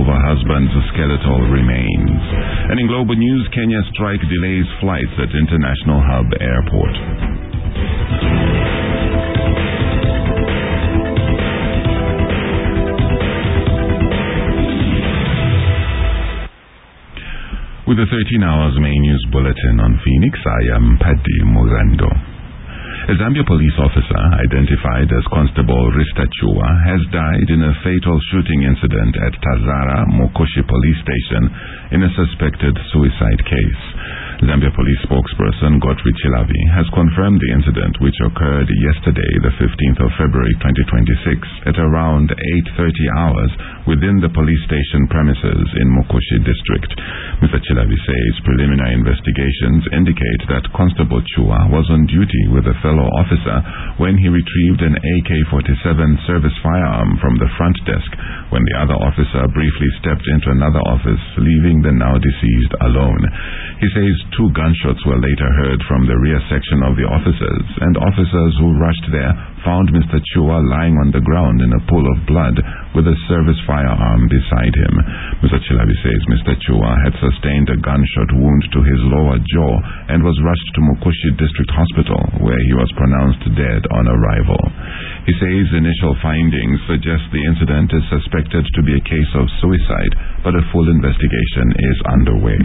her husband's skeletal remains. And in global news, Kenya strike delays flights at International Hub Airport. With the 13 hours main news bulletin on Phoenix, I am Paddy Mugando. A Zambia police officer, identified as Constable Rista Chua, has died in a fatal shooting incident at Tazara Mokoshi Police Station in a suspected suicide case. Zambia police spokesperson Godfrey Chilavi has confirmed the incident, which occurred yesterday, the 15th of February 2026, at around 8:30 hours within the police station premises in Mokoshi district. Mr. Chilavi says preliminary investigations indicate that Constable Chua was on duty with a fellow officer when he retrieved an AK-47 service firearm from the front desk when the other officer briefly stepped into another office, leaving the now deceased alone. He says 2 gunshots were later heard from the rear section of the offices, and officers who rushed there found Mr. Chua lying on the ground in a pool of blood with a service firearm beside him. Mr. Chilavi says Mr. Chua had sustained a gunshot wound to his lower jaw and was rushed to Mokoshi District Hospital, where he was pronounced dead on arrival. He says initial findings suggest the incident is suspected to be a case of suicide, but a full investigation is underway.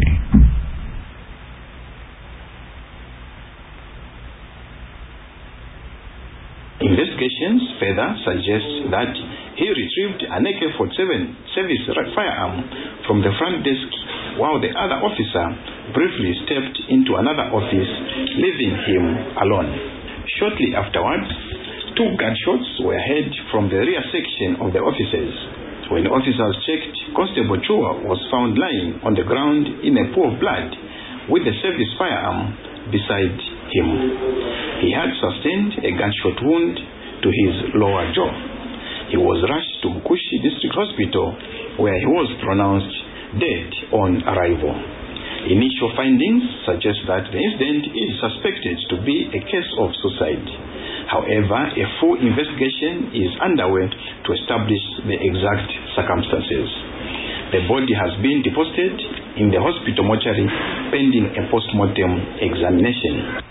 Investigations further suggest that he retrieved an AK-47 service firearm from the front desk while the other officer briefly stepped into another office, leaving him alone. Shortly afterwards, 2 gunshots were heard from the rear section of the offices. When officers checked, Constable Chua was found lying on the ground in a pool of blood with the service firearm beside him. He had sustained a gunshot wound to his lower jaw. He was rushed to Mokoshi District Hospital, where he was pronounced dead on arrival. Initial findings suggest that the incident is suspected to be a case of suicide. However, a full investigation is underway to establish the exact circumstances. The body has been deposited in the hospital mortuary pending a post-mortem examination.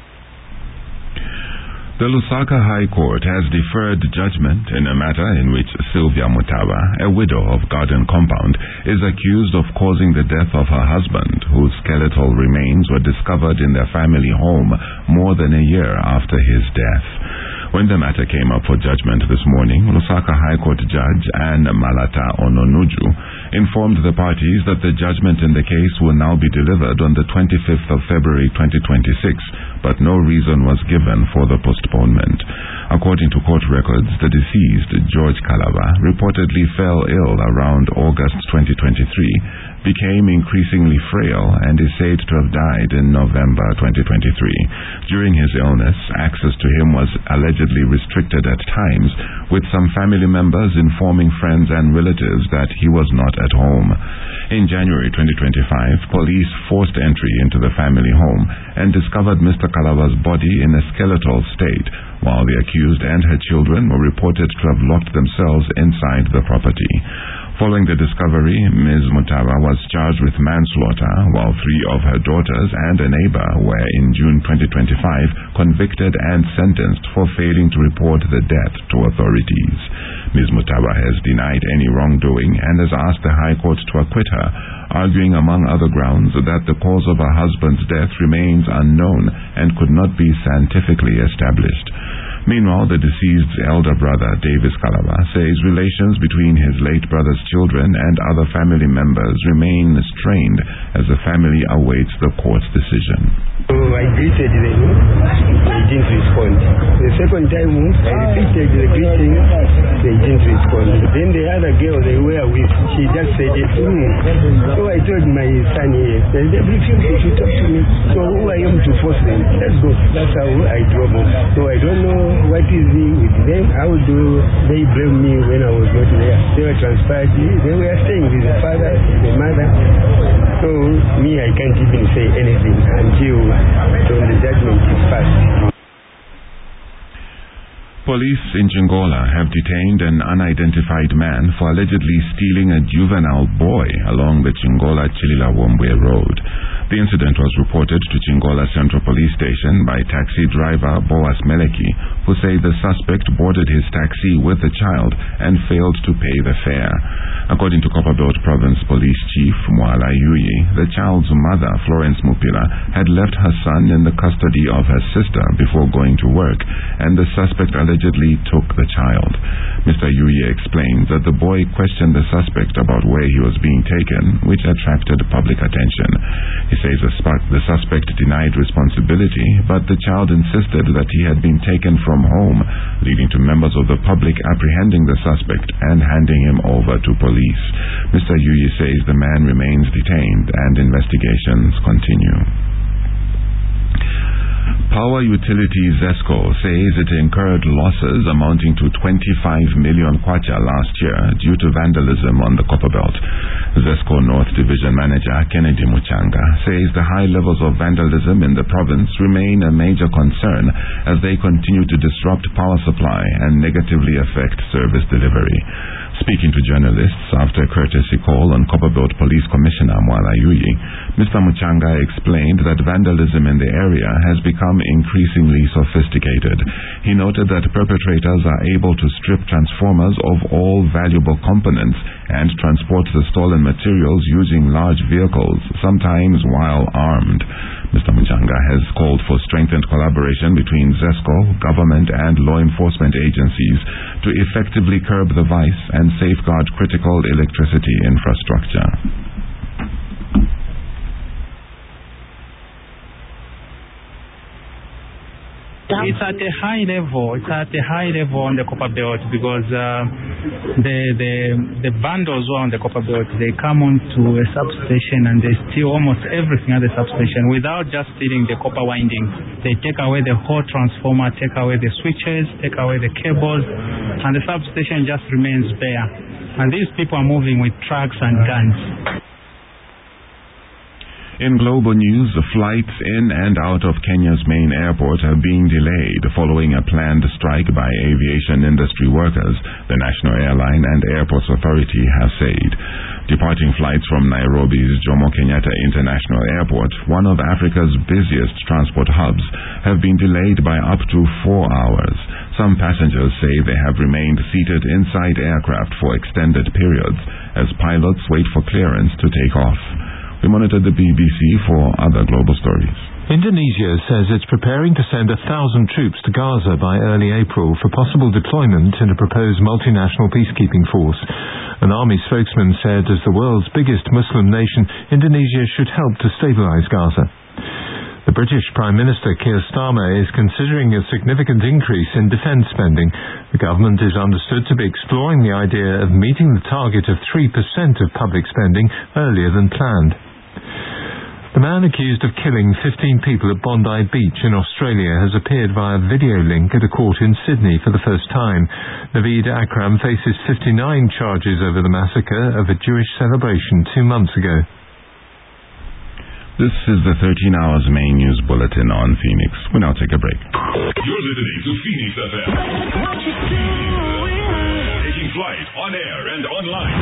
The Lusaka High Court has deferred judgment in a matter in which Sylvia Mutaba, a widow of Garden Compound, is accused of causing the death of her husband, whose skeletal remains were discovered in their family home more than a year after his death. When the matter came up for judgment this morning, Lusaka High Court Judge Anne Malata Ononuju informed the parties that the judgment in the case will now be delivered on the 25th of February 2026, but no reason was given for the postponement. According to court records, the deceased, George Kalaba, reportedly fell ill around August 2023, became increasingly frail, and is said to have died in November 2023. During his illness, access to him was allegedly restricted at times, with some family members informing friends and relatives that he was not at home. In January 2025, police forced entry into the family home and discovered Mr. Kalaba's body in a skeletal state, while the accused and her children were reported to have locked themselves inside the property. Following the discovery, Ms. Mutaba was charged with manslaughter, while 3 of her daughters and a neighbor were in June 2025 convicted and sentenced for failing to report the death to authorities. Ms. Mutaba has denied any wrongdoing and has asked the High Court to acquit her, arguing among other grounds that the cause of her husband's death remains unknown and could not be scientifically established. Meanwhile, the deceased's elder brother, Davis Kalaba, says relations between his late brother's children and other family members remain strained as the family awaits the court's decision. I greeted them, they didn't respond. The second time, I repeated the greeting, they didn't respond. Then the other girl they were with, she just said it to me. So I told my son here, they refused to talk to me. So who I am to force them? Let's go. That's how I drove off. So I don't know what is with them. How do they blame me when I was not there? They were transferred. They were staying with the father, the mother. So me, I can't even say anything until the judgment is passed. Police in Chingola have detained an unidentified man for allegedly stealing a juvenile boy along the Chingola-Chilila-Wombwe road. The incident was reported to Chingola Central Police Station by taxi driver Boas Meleki, who said the suspect boarded his taxi with the child and failed to pay the fare. According to Copperbelt Province Police Chief Mwala Yuyi, the child's mother, Florence Mupila, had left her son in the custody of her sister before going to work, and the suspect allegedly took the child. Mr. Yuyi explains that the boy questioned the suspect about where he was being taken, which attracted public attention. He says the suspect denied responsibility, but the child insisted that he had been taken from home, leading to members of the public apprehending the suspect and handing him over to police. Mr. Yuyi says the man remains detained and investigations continue. Power utility ZESCO says it incurred losses amounting to 25 million kwacha last year due to vandalism on the Copperbelt. ZESCO North Division Manager Kennedy Muchanga says the high levels of vandalism in the province remain a major concern as they continue to disrupt power supply and negatively affect service delivery. Speaking to journalists after a courtesy call on Copperbelt Police Commissioner Mwala Yuyi, Mr. Muchanga explained that vandalism in the area has become increasingly sophisticated. He noted that perpetrators are able to strip transformers of all valuable components and transport the stolen materials using large vehicles, sometimes while armed. Mr. Muchanga has called for strengthened collaboration between ZESCO, government and law enforcement agencies to effectively curb the vice and safeguard critical electricity infrastructure. It's at a high level. It's at a high level on the Copperbelt because the vandals who are on the Copperbelt, they come onto a substation and they steal almost everything at the substation without just stealing the copper windings. They take away the whole transformer, take away the switches, take away the cables, and the substation just remains bare. And these people are moving with trucks and guns. In global news, flights in and out of Kenya's main airport are being delayed following a planned strike by aviation industry workers, the National Airline and Airports Authority have said. Departing flights from Nairobi's Jomo Kenyatta International Airport, one of Africa's busiest transport hubs, have been delayed by up to 4 hours. Some passengers say they have remained seated inside aircraft for extended periods as pilots wait for clearance to take off. We monitored the BBC for other global stories. Indonesia says it's preparing to send 1,000 troops to Gaza by early April for possible deployment in a proposed multinational peacekeeping force. An army spokesman said as the world's biggest Muslim nation, Indonesia should help to stabilize Gaza. The British Prime Minister Keir Starmer is considering a significant increase in defence spending. The government is understood to be exploring the idea of meeting the target of 3% of public spending earlier than planned. The man accused of killing 15 people at Bondi Beach in Australia has appeared via video link at a court in Sydney for the first time. Naveed Akram faces 59 charges over the massacre of a Jewish celebration 2 months ago. This is the 13 Hours main news bulletin on Phoenix. We now take a break. You're listening to Phoenix FM. Taking flight on air and online.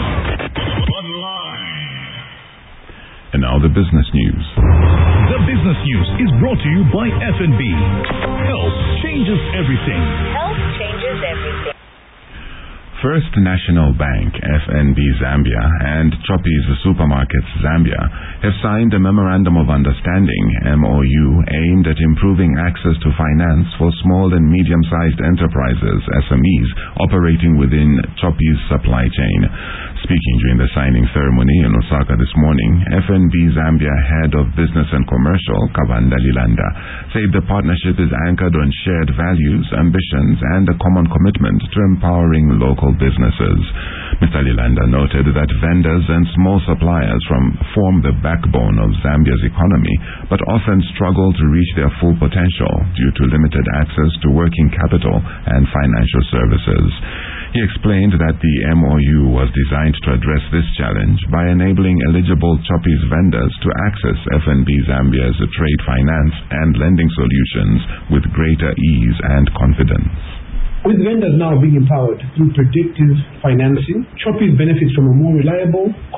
And now the business news. The business news is brought to you by FNB. Health changes everything. Health changes everything. First National Bank, FNB Zambia, and Choppies Supermarkets Zambia have signed a Memorandum of Understanding, MOU, aimed at improving access to finance for small and medium-sized enterprises, SMEs, operating within Choppies' supply chain. Speaking during the signing ceremony in Osaka this morning, FNB Zambia Head of Business and Commercial, Kabanda Lilanda, said the partnership is anchored on shared values, ambitions, and a common commitment to empowering local businesses. Mr. Lilanda noted that vendors and small suppliers form the backbone of Zambia's economy, but often struggle to reach their full potential due to limited access to working capital and financial services. He explained that the MOU was designed to address this challenge by enabling eligible Choppies vendors to access FNB Zambia's trade finance and lending solutions with greater ease and confidence. With vendors now being empowered through predictive financing, Choppies benefits from a more reliable,